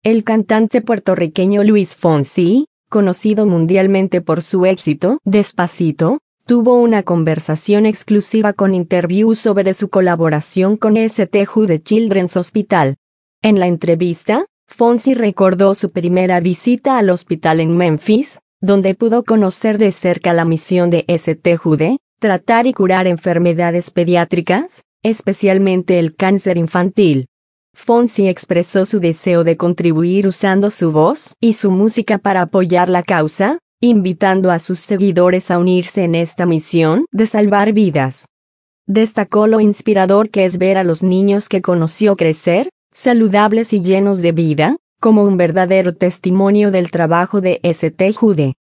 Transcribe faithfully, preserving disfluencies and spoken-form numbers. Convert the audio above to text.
El cantante puertorriqueño Luis Fonsi, conocido mundialmente por su éxito Despacito, tuvo una conversación exclusiva con Interview sobre su colaboración con S T Jude Children's Hospital. En la entrevista, Fonsi recordó su primera visita al hospital en Memphis, donde pudo conocer de cerca la misión de S T Jude, tratar y curar enfermedades pediátricas, especialmente el cáncer infantil. Fonsi expresó su deseo de contribuir usando su voz y su música para apoyar la causa, invitando a sus seguidores a unirse en esta misión de salvar vidas. Destacó lo inspirador que es ver a los niños que conoció crecer, saludables y llenos de vida, como un verdadero testimonio del trabajo de S T Jude.